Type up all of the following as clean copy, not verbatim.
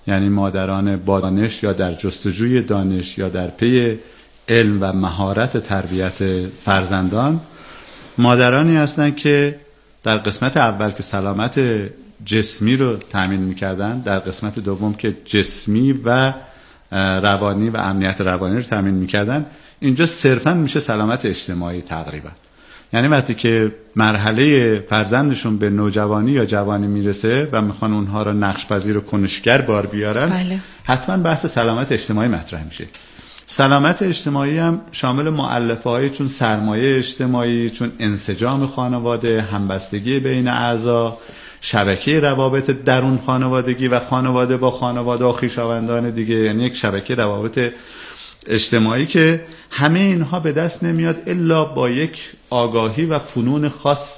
یعنی مادران با دانش یا در جستجوی دانش یا در پی علم و مهارت تربیت فرزندان، مادرانی هستند که در قسمت اول که سلامت جسمی رو تامین می‌کردن، در قسمت دوم که جسمی و روانی و امنیت روانی رو تامین می‌کردن، اینجا صرفاً میشه سلامت اجتماعی تقریبا. یعنی وقتی که مرحله فرزندشون به نوجوانی یا جوانی میرسه و میخوان اونها رو نقش‌پذیر و کنشگر بار بیارن، بله. حتما بحث سلامت اجتماعی مطرح میشه. سلامت اجتماعی هم شامل مؤلفه‌هایی چون سرمایه اجتماعی، چون انسجام خانواده، همبستگی بین اعضا، شبکه روابط درون خانوادگی و خانواده با خانواده و خویشاوندان دیگه، یعنی یک شبکه روابط اجتماعی که همه اینها به دست نمیاد الا با یک آگاهی و فنون خاص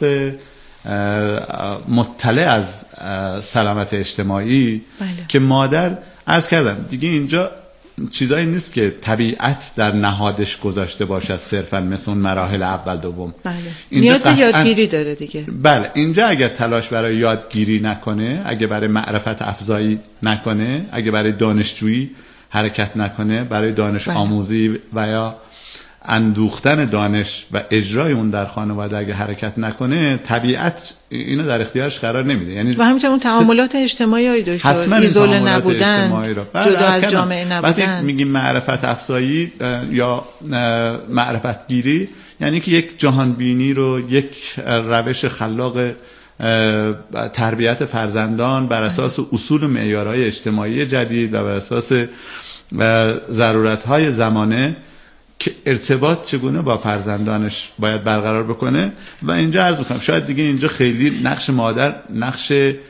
مطلع از سلامت اجتماعی. بله. که مادر عرض کردم دیگه اینجا چیزایی نیست که طبیعت در نهادش گذاشته باشه صرفا مثل اون مراحل اول دوم. بله. نیاز به یادگیری داره دیگه. بله، اینجا اگر تلاش برای یادگیری نکنه، اگه برای معرفت افزایی نکنه، اگه برای دانشجویی حرکت نکنه، برای دانش آموزی و یا اندوختن دانش و اجرای اون در خانواده اگه حرکت نکنه، طبیعت اینو در اختیارش قرار نمیده. یعنی و همینطور اون تعاملات اجتماعی های دکتر، ایزوله نبودن، جدا از جامعه نبودن. وقتی میگیم معرفت افزایی یا معرفت گیری، یعنی که یک جهان بینی رو، یک روش خلاق تربیت فرزندان بر اساس اصول و معیارهای اجتماعی جدید و بر اساس ضرورت‌های زمانه که ارتباط چگونه با فرزندانش باید برقرار بکنه. و اینجا عرض می‌کنم شاید دیگه اینجا خیلی نقش مادر نقش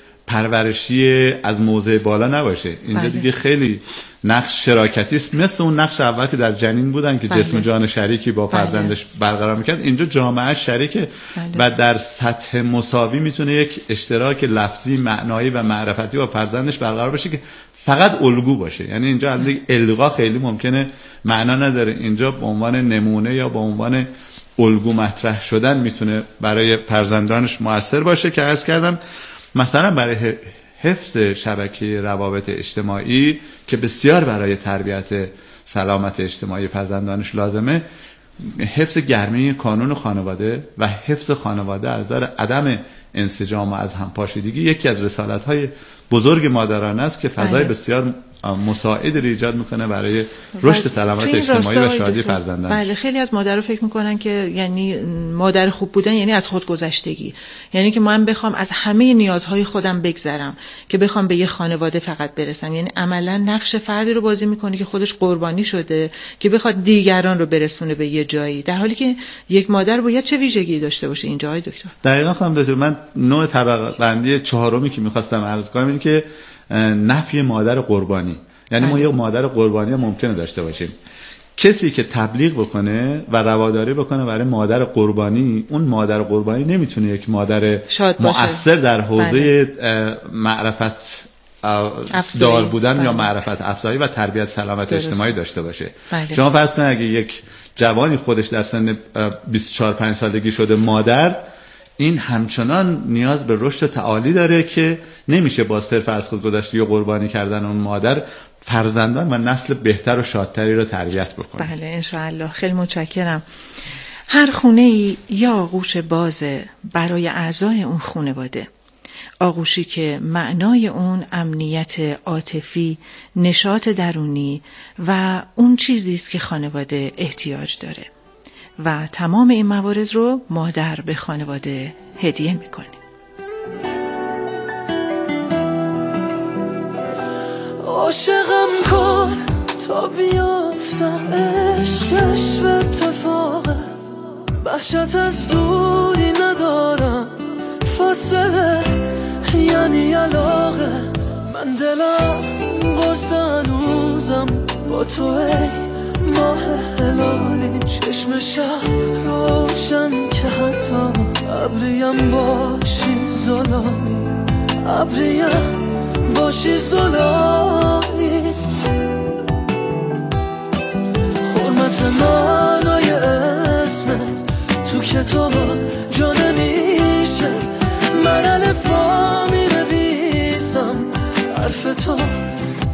پرورشی از موضع بالا نباشه، اینجا دیگه خیلی نقش شراکتی است، مثل اون نقش اول که در جنین بودن که جسم جان شریکی با فرزندش برقرار می‌کرد. اینجا جامعه شریکه و در سطح مساوی میتونه یک اشتراک لفظی، معنایی و معرفتی با فرزندش برقرار بشه که فقط الگو باشه. یعنی اینجا از الغا خیلی ممکنه معنا نداره، اینجا به عنوان نمونه یا به عنوان الگو مطرح شدن میتونه برای فرزندانش مؤثر باشه. که عرض کردم مثلا برای حفظ شبکه روابط اجتماعی که بسیار برای تربیت سلامت اجتماعی فرزندانش لازمه، حفظ گرمی کانون خانواده و حفظ خانواده از نظر عدم انسجام و از همپاشیدگی یکی از رسالت‌های بزرگ مادرانه است که فضای بسیار مساعد رو ایجاد میکنه برای رشد سلامت اجتماعی و شادی فرزندان. بله، خیلی از مادرها فکر میکنن که یعنی مادر خوب بودن یعنی از خودگذشتگی، یعنی که من بخوام از همه نیازهای خودم بگذرم که بخوام به یه خانواده فقط برسم. یعنی عملا نقش فردی رو بازی میکنه که خودش قربانی شده که بخواد دیگران رو برسونه به یه جایی، در حالی که یک مادر باید چه ویژگی داشته باشه اینجا های دکتر؟ دقیقاً خانم دکتر، من نوع طبقه بندی چهارمی که می‌خواستم عرض کنم این که نفی مادر قربانی، یعنی ما یک مادر قربانی ممکنه داشته باشیم. کسی که تبلیغ بکنه و رواداری بکنه برای مادر قربانی، اون مادر قربانی نمیتونه یک مادر مؤثر در حوزه معرفت دار بودن یا معرفت افزایی و تربیت سلامت اجتماعی داشته باشه. شما فرض کنید اگه یک جوانی خودش در سن 24-5 سالگی شده مادر، این همچنان نیاز به رشد تعالی داره که نمیشه با صرف از خودگذشتگی و قربانی کردن اون مادر فرزندان و نسل بهتر و شادتری رو تربیت بکنه. بله انشاءالله. خیلی متشکرم. هر خونه‌ای یا آغوش بازه برای اعضای اون خانواده، آغوشی که معنای اون امنیت عاطفی، نشاط درونی و اون چیزی است که خانواده احتیاج داره و تمام این موارد رو مادر به خانواده هدیه میکنه. عاشقم کن تا بیافتم، عشقش به اتفاقه، وحشت از دوری ندارم، فاصله یعنی علاقه، من دلم قرص هنوزم با تو ای ماه هلالی، چشم شب روشن که حتی ابریم باشی زلالی، ابریم باشی زلالی، حرمت معنای اسمت تو کتاب جا نمیشه، من الفا می نویسم حرف تو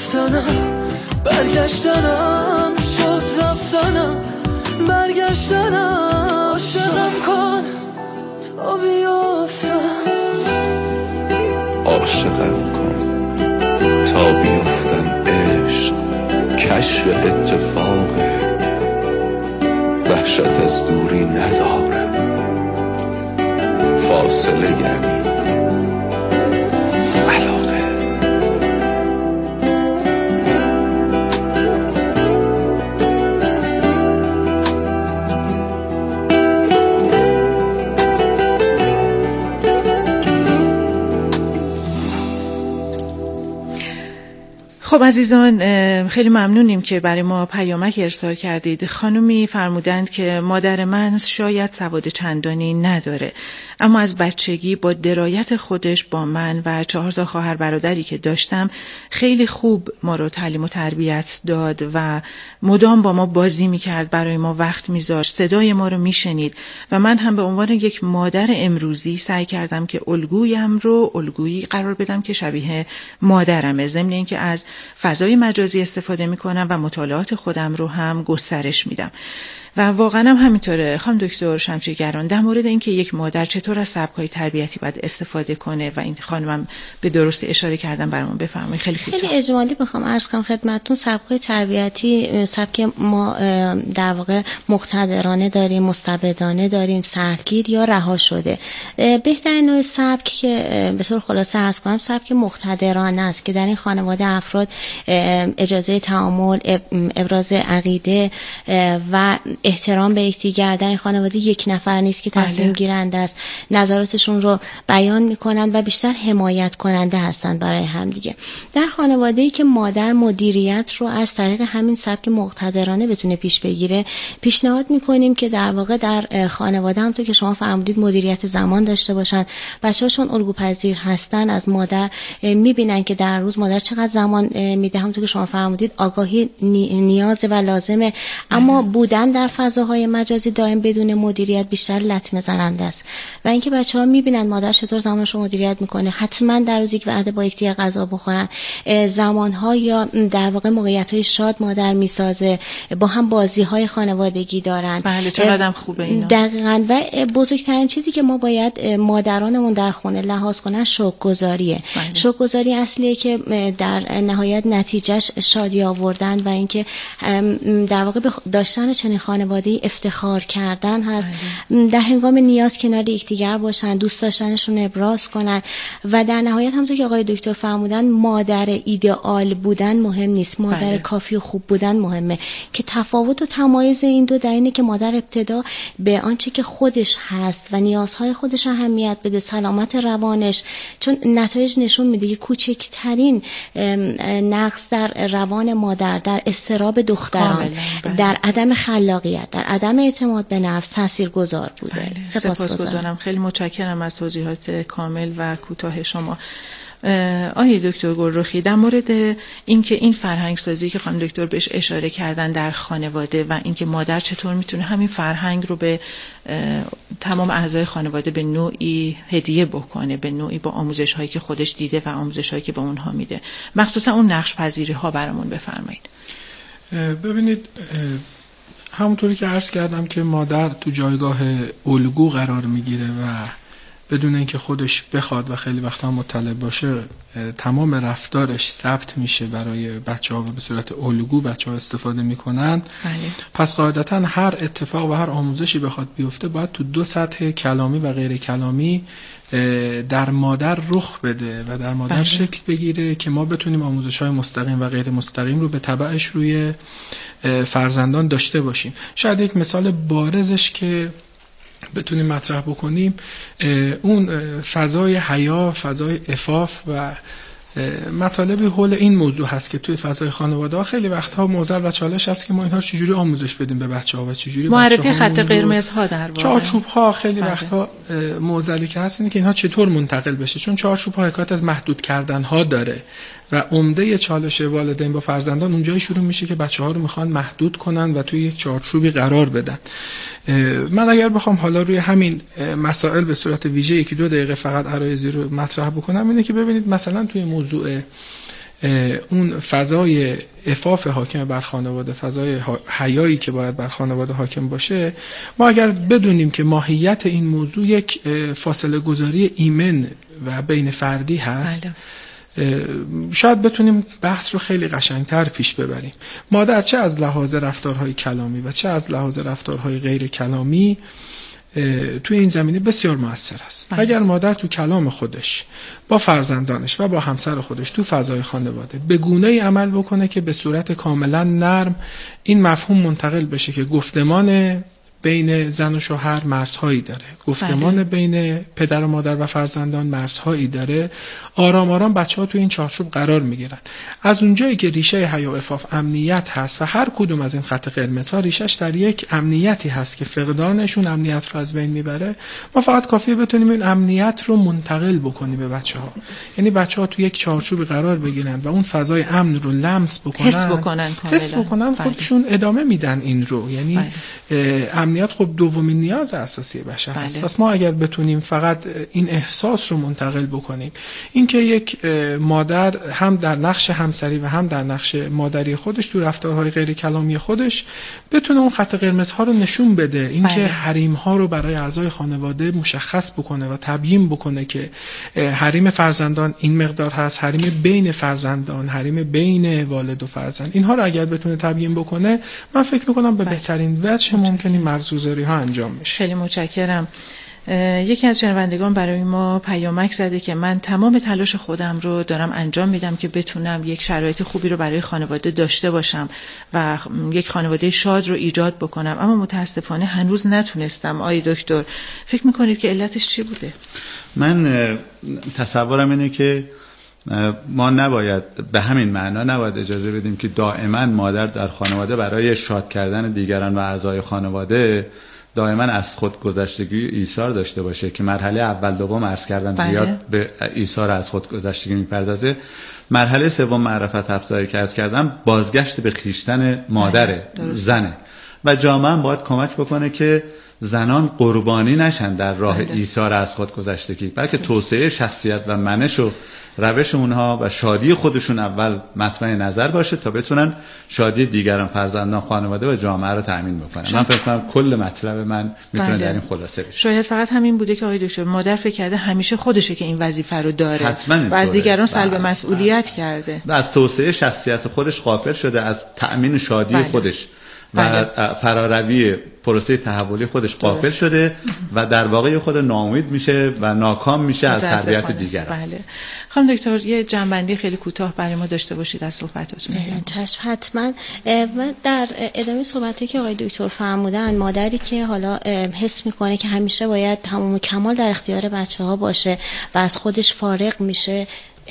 رفتنم، برگشتنم شد رفتنم، برگشتنم. عاشقم کن تا بیفتم، عاشقم کن تا بیفتم. عشق کشف اتفاقه، وحشت از دوری نداره، فاصله یعنی علاقه. خب عزیزان، خیلی ممنونیم که برای ما پیامک ارسال کردید. خانومی فرمودند که مادر من شاید سواد چندانی نداره، اما از بچگی با درایت خودش با من و 4 خواهر برادری که داشتم خیلی خوب ما رو تعلیم و تربیت داد و مدام با ما بازی میکرد، برای ما وقت میذاشت، صدای ما رو میشنید و من هم به عنوان یک مادر امروزی سعی کردم که الگویم رو الگویی قرار بدم که شبیه مادرمه، ضمن اینکه از فضای مجازی استفاده میکنم و مطالعات خودم رو هم گسترش میدم. و واقعا هم همینطوره خانم دکتر شمشیرگران، در مورد اینکه یک مادر چطور از سبک‌های تربیتی باید استفاده کنه و این خانمم به درستی اشاره کردن برامون بفرمایید. خیلی اجمالی بخوام عرض کنم خدمتتون، سبک‌های تربیتی سبک ما در واقع مقتدرانه داریم، مستبدانه داریم، سهلگیر یا رها شده. بهترین نوع سبک که به طور خلاصه عرض کنم سبک مقتدرانه است که در این خانواده افراد اجازه تعامل، ابراز عقیده و احترام به یکدیگر، در این خانواده یک نفر نیست که تصمیم گیرنده است، نظراتشون رو بیان میکنن و بیشتر حمایت کننده هستند برای همدیگه. در خانواده‌ای که مادر مدیریت رو از طریق همین سبک مقتدرانه بتونه پیش بگیره، پیشنهاد میکنیم که در واقع در خانواده هم تو که شما فرمودید مدیریت زمان داشته باشن. بچه‌هاشون الگوپذیر هستن، از مادر میبینن که در روز مادر چقدر زمان میده، هم تو که شما فرمودید آگاهی نیازه و لازمه، اما بودن در فضاهای مجازی دائم بدون مدیریت بیشتر لطمه زننده است. و اینکه بچه‌ها میبینن مادر چطور زمانش رو مدیریت میکنه، حتما در روز یک وعده با یکدیگر غذا بخورن، زمانها یا در واقع موقعیت‌های شاد مادر میسازه، با هم بازی‌های خانوادگی دارن. بله چقدر خوبه اینا. دقیقاً. و بزرگترین چیزی که ما باید مادرانمون در خونه لحاظ کنن شکرگزاریه. شکرگزاری اصلیه که در نهایت نتیجهش شادی آوردن و اینکه در واقع داشتن چنین خانواده‌ای افتخار کردن هست. در هنگام نیاز کنار یکدیگر باشن، دوست داشتنشون ابراز کنن و در نهایت همونطور که آقای دکتر فرمودن مادر ایدئال بودن مهم نیست، مادر کافی و خوب بودن مهمه، که تفاوت و تمایز این دو در اینه که مادر ابتدا به آنچه که خودش هست و نیازهای خودش اهمیت بده، سلامت روانش، چون نتایج نشون میده که کوچکترین نقص در روان مادر، در اضطراب دختران، در عدم خلاقیت، در عدم اعتماد به نفس تاثیرگذار بوده. سپاسگزارم. خیلی متشکرم از توضیحات کامل و کوتاه شما. آقای دکتر گلرخی، در مورد اینکه این فرهنگ سازی که خانم دکتر بهش اشاره کردن در خانواده و اینکه مادر چطور میتونه همین فرهنگ رو به تمام اعضای خانواده به نوعی هدیه بکنه، به نوعی با آموزش هایی که خودش دیده و آموزش هایی که به اونها میده، مخصوصا اون نقش پذیری ها برامون بفرمایید. ببینید همونطوری که عرض کردم که مادر تو جایگاه الگو قرار میگیره و بدون اینکه خودش بخواد و خیلی وقتا مطلع باشه تمام رفتارش ثبت میشه برای بچه‌ها و به صورت الگو بچه‌ها استفاده میکنن. پس قاعدتا هر اتفاق و هر آموزشی بخواد بیفته باید تو 2 سطح کلامی و غیر کلامی در مادر رخ بده و در مادر شکل بگیره که ما بتونیم آموزش‌های مستقیم و غیر مستقیم رو به تبعش روی فرزندان داشته باشیم. شاید یک مثال بارزش که بتونیم مطرح بکنیم اون فضای حیا، فضای عفاف و مطالبی حول این موضوع هست که توی فضای خانواده‌ها خیلی وقتها معضل و چالش هست که ما اینها چجوری آموزش بدیم به بچه‌ها و چجوری معرفی خط قرمزها در واقع چارچوب‌ها خیلی وقتها معضلی که هست اینه که اینها چطور منتقل بشه، چون چارچوب‌ها حکایت از محدود کردن‌ها داره و عمده چالش والدین با فرزندان اونجایی شروع میشه که بچه‌ها رو میخوان محدود کنن و توی یک چارچوبی قرار بدن. من اگر بخوام حالا روی همین مسائل به صورت ویژه 1-2 دقیقه فقط عرایضی رو مطرح بکنم اینه که ببینید مثلا توی موضوع اون فضای عفاف حاکم بر خانواده، فضای حیایی که باید بر خانواده حاکم باشه، ما اگر بدونیم که ماهیت این موضوع یک فاصله گذاری ایمن و بین فردی هست، شاید بتونیم بحث رو خیلی قشنگتر پیش ببریم. مادر چه از لحاظ رفتارهای کلامی و چه از لحاظ رفتارهای غیر کلامی توی این زمینه بسیار مؤثر است. اگر مادر تو کلام خودش با فرزندانش و با همسر خودش تو فضای خانواده به گونه‌ای عمل بکنه که به صورت کاملا نرم این مفهوم منتقل بشه که گفتمان بین زن و شوهر مرزهایی داره، گفتمان بین پدر و مادر و فرزندان مرزهایی داره، آرام آرام بچه‌ها تو این چارچوب قرار میگیرن. از اونجایی که ریشه حیا و عفاف امنیت هست و هر کدوم از این خط قرمزها ریشش در یک امنیتی هست که فقدانشون امنیت رو از بین میبره، ما فقط کافیه بتونیم این امنیت رو منتقل بکنیم به بچه‌ها. یعنی بچه‌ها تو یک چارچوب قرار بگیرن و اون فضای امن رو لمس بکنن، حس بکنن خودشون ادامه میدن این رو. یعنی امنیت خب دومین نیاز اساسی بشر است. پس ما اگر بتونیم فقط این احساس رو منتقل بکنیم، اینکه یک مادر هم در نقش همسری و هم در نقش مادری خودش تو رفتارهای غیر کلامی خودش بتونه اون خط قرمزها رو نشون بده، اینکه حریم‌ها رو برای اعضای خانواده مشخص بکنه و تبیین بکنه که حریم فرزندان این مقدار هست، حریم بین فرزندان، حریم بین والد و فرزند، اینها رو اگر بتونه تبیین بکنه، من فکر می‌کنم به بهترین وجه ممکنی مرزگذاری ها انجام میشه. خیلی متشکرم. یکی از شنوندگان برای ما پیامک زده که من تمام تلاش خودم رو دارم انجام میدم که بتونم یک شرایط خوبی رو برای خانواده داشته باشم و یک خانواده شاد رو ایجاد بکنم، اما متاسفانه هنوز نتونستم. آقای دکتر فکر میکنید که علتش چی بوده؟ من تصورم اینه که ما نباید به همین معنا نباید اجازه بدیم که دائما مادر در خانواده برای شاد کردن دیگران و اعضای خانواده دائما از خودگذشتگی ایثار داشته باشه که مرحله اول دوم عرض کردم زیاد به ایثار از خودگذشتگی میپردازه. مرحله سوم معرفت افزایی که عرض کردم بازگشت به خویشتن مادر زنه و جامعه هم باید کمک بکنه که زنان قربانی نشن در راه ایثار از خودگذشتگی، بلکه توسعه شخصیت و منش و روش اونها و شادی خودشون اول مطمع نظر باشه تا بتونن شادی دیگران، فرزندان، خانواده و جامعه رو تأمین بکنن. من فکر کنم کل مطلب من میتونه در این خلاصه بشه. شاید فقط همین بوده که آقای دکتر مادر فکر کرده همیشه خودشه که این وظیفه رو داره و از دیگران سلب مسئولیت کرده و از توسعه شخصیت خودش غافل شده، از تأمین شادی خودش و فراروی پروسه تحولی خودش غافل شده و در واقع خود ناامید میشه و ناکام میشه از تربیت دیگران. بله. خانم دکتر یه جنبندی خیلی کوتاه برای ما داشته باشید از صحبتاتون. چشم حتما. در ادامه صحبتی که آقای دکتر فرمودن، مادری که حالا حس میکنه که همیشه باید تمام کمال در اختیار بچه‌ها باشه و از خودش فارغ میشه،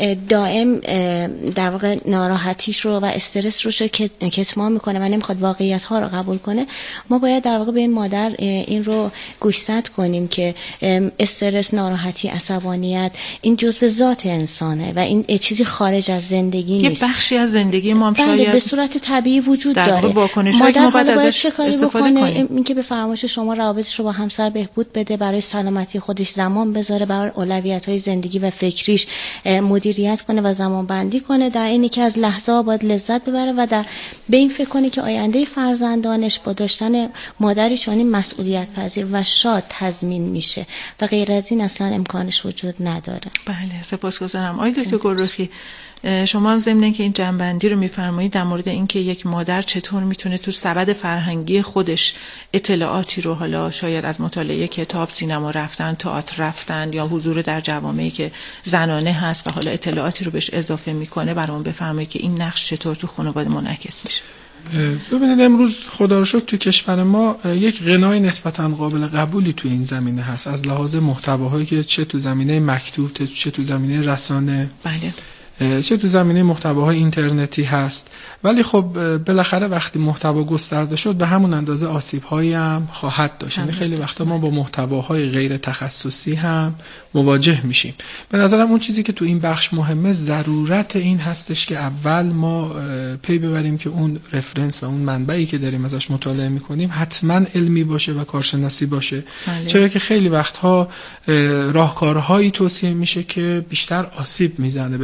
دائم در واقع ناراحتیش رو و استرس رو کتمان میکنه و نمیخواد واقعیت ها رو قبول کنه، ما باید در واقع به این مادر این رو گوشزد کنیم که استرس، ناراحتی، عصبانیت این جزء ذات انسانه و این چیزی خارج از زندگی نیست، یه بخشی از زندگی ما هم شاید به صورت طبیعی وجود داره. مادر باید چه کاری بکنه؟ اینکه به فرمایش شما روابطش رو با همسر بهبود بده، برای سلامتی خودش زمان بذاره، برای اولویت‌های زندگی و فکریش مدیریت کنه و زمان بندی کنه، در اینی که از لحظه‌ها باید لذت ببره و در به این فکر کنه که آینده فرزندانش با داشتن مادری چنین مسئولیت پذیر و شاد تضمین میشه و غیر از این اصلا امکانش وجود نداره. بله، سپاسگزارم. آقای دکتر گلرخی، شما هم ضمن که این جنبندی رو میفرمایید در مورد اینکه یک مادر چطور میتونه تو سبد فرهنگی خودش اطلاعاتی رو، حالا شاید از مطالعه کتاب، سینما رفتن، تئاتر رفتن یا حضور در جوامعی که زنانه هست و حالا اطلاعاتی رو بهش اضافه میکنه، برامون بفرمایید که این نقش چطور تو خانواده منعکس میشه. ببینید امروز خدا رو شکر تو کشور ما یک غنای نسبتاً قابل قبولی تو این زمینه هست، از لحاظ محتواهایی که چه تو زمینه مکتوب، چه تو زمینه رسانه، بله، چه تو زمینه محتواهای اینترنتی هست. ولی خب بالاخره وقتی محتوا گسترده شد به همون اندازه آسیب‌هایی هم خواهد داشت. یعنی خیلی وقتا ما با محتواهای غیر تخصصی هم مواجه میشیم. به نظرم اون چیزی که تو این بخش مهمه ضرورت این هستش که اول ما پی ببریم که اون رفرنس و اون منبعی که داریم ازش مطالعه میکنیم حتما علمی باشه و کارشناسی باشه. چرا که خیلی وقتها راهکارهایی توصیه میشه که بیشتر آسیب میزنه به فضای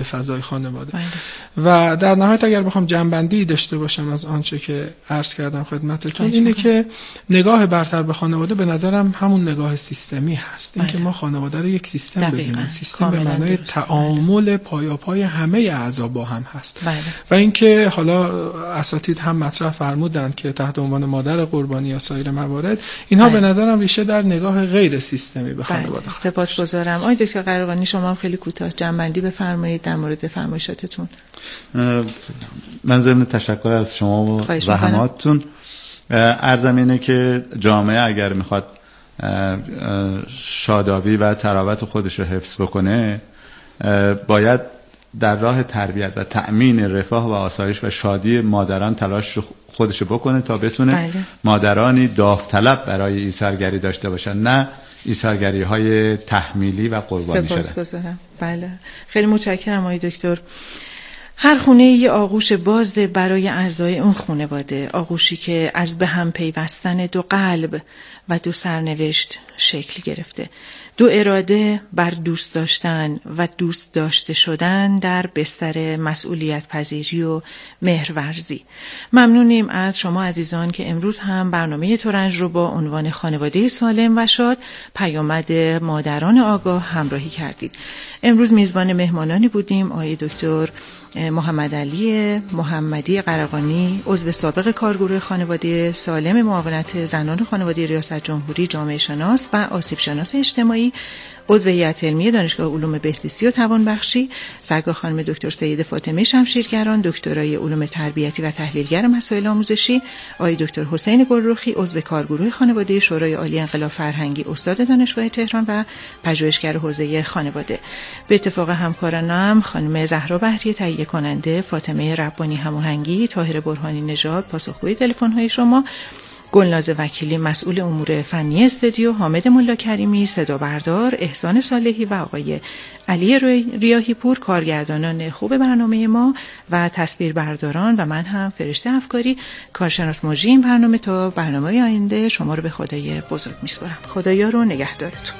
خانواده. بله. و در نهایت اگر بخوام جنبندی داشته باشم از آنچه که عرض کردم خدمتتون، اینه که نگاه برتر به خانواده به نظرم همون نگاه سیستمی هست. این که ما خانواده رو یک سیستم ببینیم، سیستم به معنای تعامل پایاپای همه اعضا با هم هست. بله. و اینکه حالا اساتید هم مطرح فرمودن که تحت عنوان مادر قربانی یا سایر موارد، اینها به نظرم ریشه در نگاه غیر سیستمی به خانواده. سپاسگزارم. آقای دکتر قرقانی، شما هم خیلی کوتاه جنبندی بفرمایید در مورد فرمایشاتتون. من ضمن تشکر از شما و زحماتتون عرضم اینه که جامعه اگر میخواد شادابی و تراوت خودش رو حفظ بکنه، باید در راه تربیت و تأمین رفاه و آسایش و شادی مادران تلاش خودش رو بکنه تا بتونه مادرانی داوطلب برای ایثارگری داشته باشن، نه ایثارگری های تحمیلی و قربانی شده. سپاسگزارم. بله، خیلی متشکرم آقای دکتر. هر خونه یه آغوش بازه برای اعضای اون خانواده، آغوشی که از به هم پیوستن دو قلب و دو سرنوشت شکل گرفته، دو اراده بر دوست داشتن و دوست داشته شدن در بستر مسئولیت پذیری و مهرورزی. ممنونیم از شما عزیزان که امروز هم برنامه ترنج رو با عنوان خانواده سالم و شاد پیامد مادران آگاه همراهی کردید. امروز میزبان مهمانانی بودیم آقای دکتر محمد علی محمدی قرقانی، عضو سابق کارگروه خانواده سالم معاونت زنان خانواده ریاست جمهوری، جامعه شناس و آسیب شناس اجتماعی، عضو هیئت علمی دانشگاه علوم بهزیستی و توانبخشی، سرکار خانم دکتر سید فاطمه شمشیرگران، دکترای علوم تربیتی و تحلیلگر مسائل آموزشی، آقای دکتر حسین گلرخی، عضو کارگروه خانواده شورای عالی انقلاب فرهنگی، استاد دانشگاه تهران و پژوهشگر حوزه خانواده. به اتفاق همکارانم خانم زهرا بهری تهیه کننده، فاطمه ربانی هماهنگی، طاهر برهانی نژاد پاسخگوی تلفن‌های شما، گلناز وکیلی مسئول امور فنی استودیو، حامد ملا کریمی صدا بردار، احسان صالحی و آقای علی ریاحی پور کارگردانان خوب برنامه ما و تصویربرداران و من هم فرشته افکاری کارشناس مجری این برنامه. تا برنامه آینده شما رو به خدای بزرگ میسپارم. خدایا رو نگهدارتون.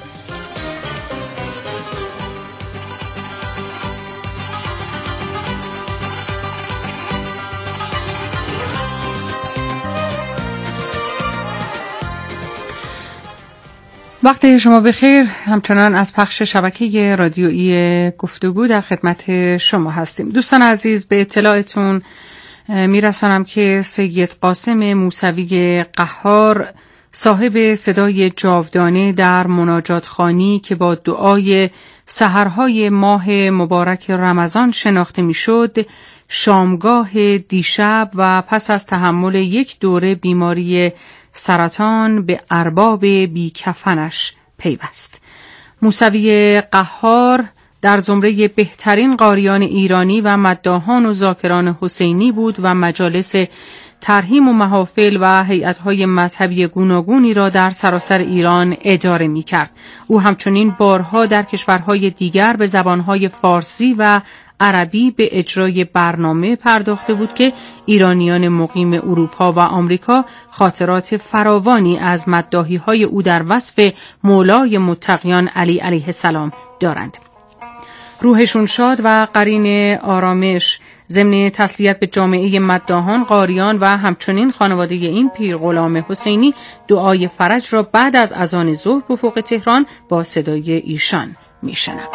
وقت شما بخیر. همچنان از پخش شبکه رادیویی گفتگو در خدمت شما هستیم. دوستان عزیز، به اطلاعتون میرسانم که سید قاسم موسوی قهار، صاحب صدای جاودانه در مناجات خوانی که با دعای سحرهای ماه مبارک رمضان شناخته میشد، شامگاه دیشب و پس از تحمل یک دوره بیماری سرطان به ارباب بیکفنش پیوست. موسوی قهار در زمره بهترین قاریان ایرانی و مداحان و ذاکران حسینی بود و مجالس ترحیم و محافل و هیئت‌های مذهبی گوناگونی را در سراسر ایران اداره می‌کرد. او همچنین بارها در کشورهای دیگر به زبانهای فارسی و عربی به اجرای برنامه پرداخته بود که ایرانیان مقیم اروپا و آمریکا خاطرات فراوانی از مداحی‌های او در وصف مولای متقیان علی علیه السلام دارند. روحشون شاد و قرین آرامش. ضمن تسلیت به جامعه مداحان، قاریان و همچنین خانواده این پیر غلام حسینی، دعای فرج را بعد از اذان ظهر به فوق تهران با صدای ایشان میشنویم.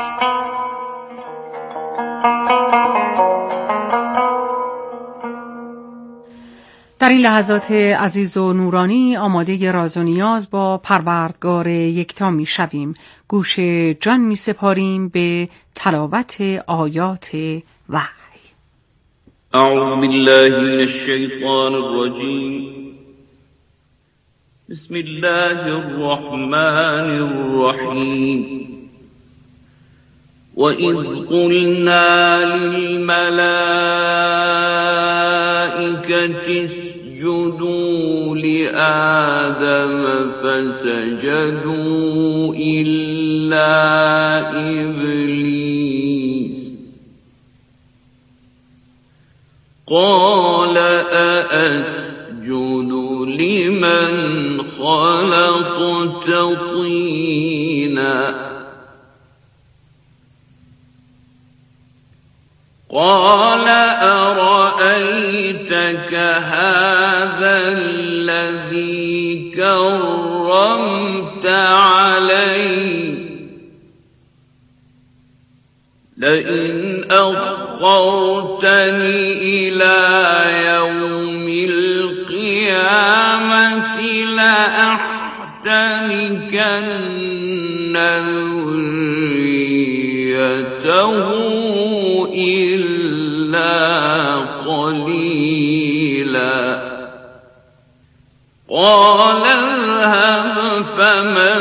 در این لحظات عزیز و نورانی آماده راز و نیاز با پروردگار یکتا می شویم. گوش جان می سپاریم به تلاوت آیات وحی. اعوذ بالله من الشیطان الرجیم. بسم الله الرحمن الرحیم. وَإِذْ قُلْنَا لِلْمَلَائِكَةِ اسْجُدُوا لِآدَمَ فَسَجَدُوا إِلَّا إِبْلِيسَ قَالَ أَأَسْجُدُ لِمَنْ خَلَقْتَ طِينًا لئن أخرتني إلى يوم القيامة لأحتنكن ذريته إلا قليلا قال اذهب فمن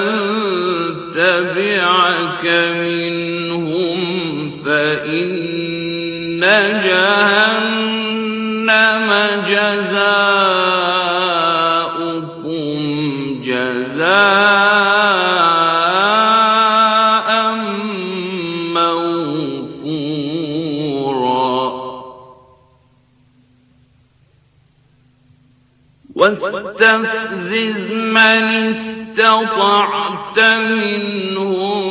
تبعك منهم فإن جهنم جزاؤكم جزاء موفورا واستفزز من استطعت منهم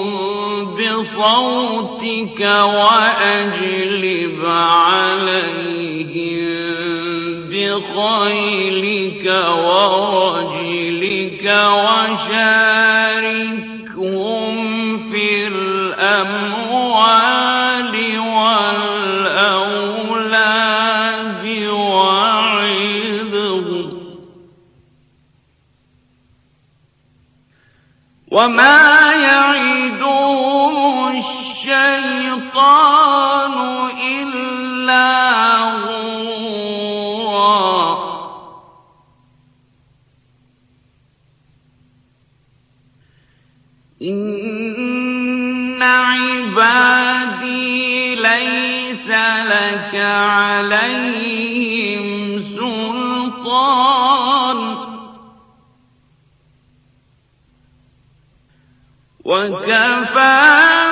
بصوتك وأجلب عليهم بخيلك ورجلك وشاركهم في الأموال والأولاد وعظهم وما يعدهم الشيطان إلا غرورا إن عبادي ليس لك عليهم سلطان وكفى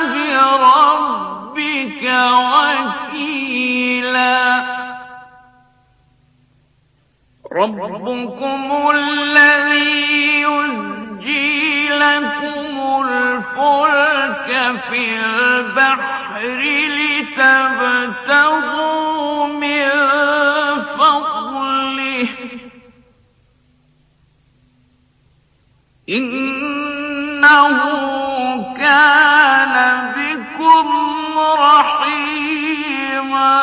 بربك وكيلا ربكم الذي يزجي لكم الفلك في البحر لتبتغوا من فضله إنه كان بكم رحيما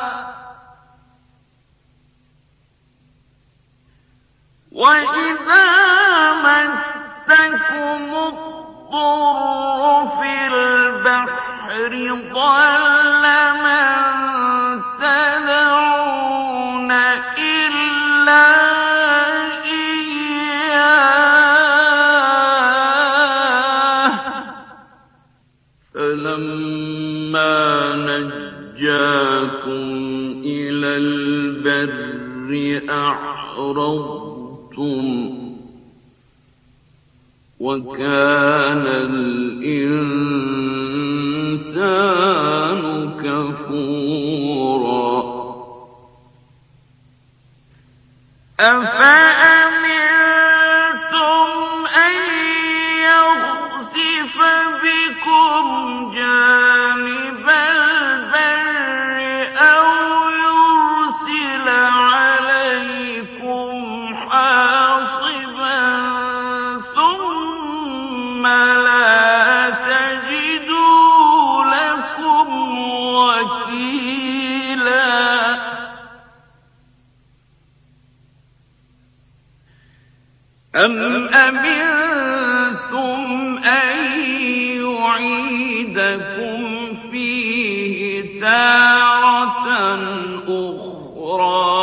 وإذا مسكم الضر في البحر ضل من تدعون إلا فلما نجاكم إلى البر أعرضتم وكان الإنسان كفورا أفأمنتم أن يخسف بكم جانب البر أو يرسل عليكم حاصبا ثم لا تجدوا لكم وكيلا أم أمنتم أن يعيدكم فيه تارة أخرى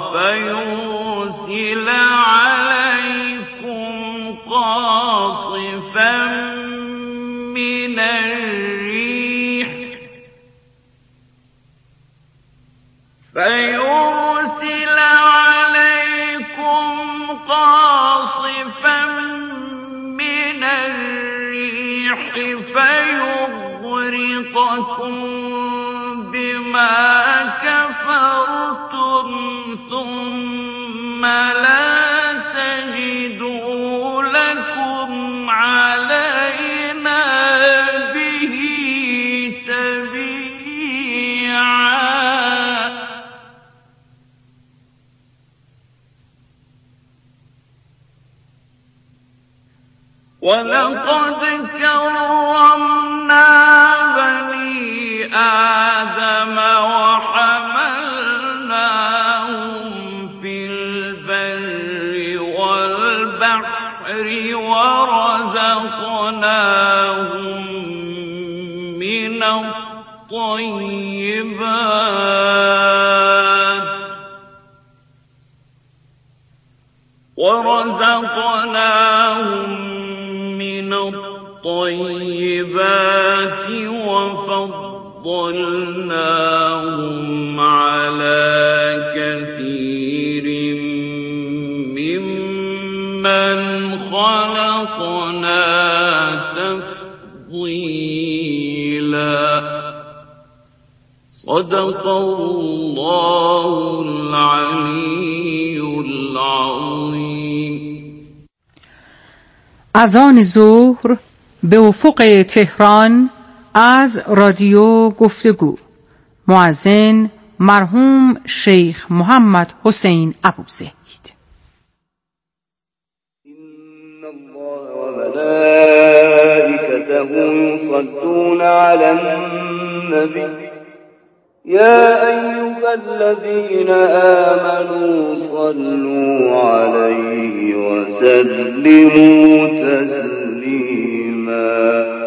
فيرسل عليكم قاصفا من الريح فيغرقكم بما كفرتم ثم لا تجدوا لكم علينا به تبيعا ولقد كرمنا بني وحملناهم في البر والبحر ورزقناهم من الطيبات وفضلناهم على كثير ممن خلقنا تفضيلا. صدق الله العلي العظيم. اذان ظهر به افق تهران از رادیو گفتگو. مؤذن مرحوم شیخ محمد حسین ابوزید. إن الله وملائكته يصلون على النبي يا أيها الذين آمنوا صلوا عليه وسلموا تسليما.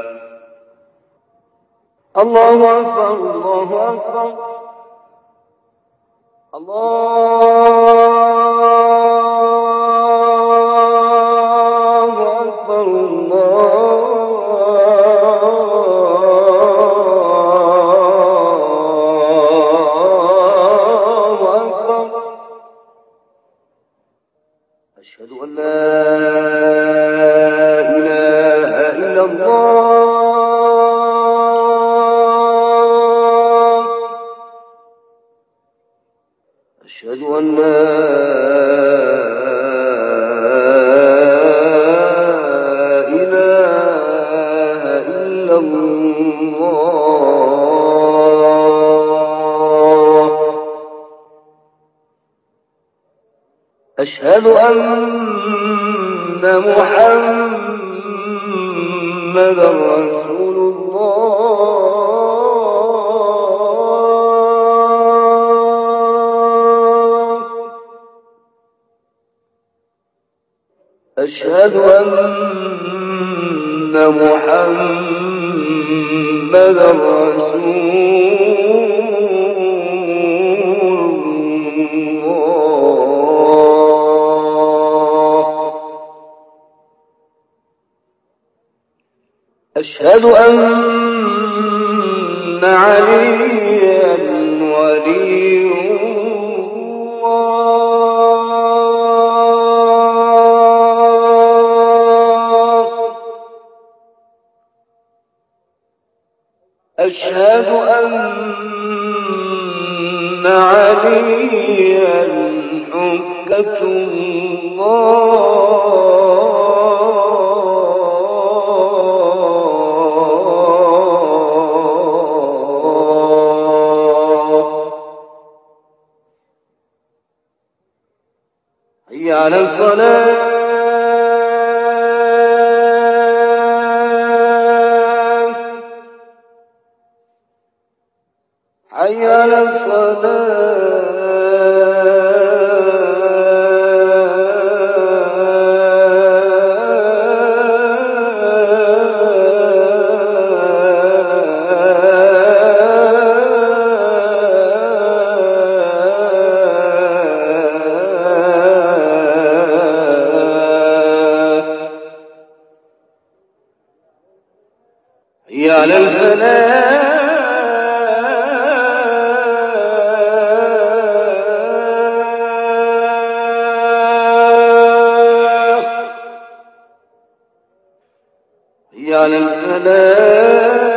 الله أكبر الله أكبر الله أكبر الله أكبر. أشهد أن لا إله إلا الله. أشهد أن لا إله إلا الله. أشهد أن محمدا رسول الله. أشهد أن محمدا رسول الله. أشهد أن عليا ولي أشهد أن عليا حجة الله. حي على الصلاة. حي على حي على الفلاح. حي على الفلاح.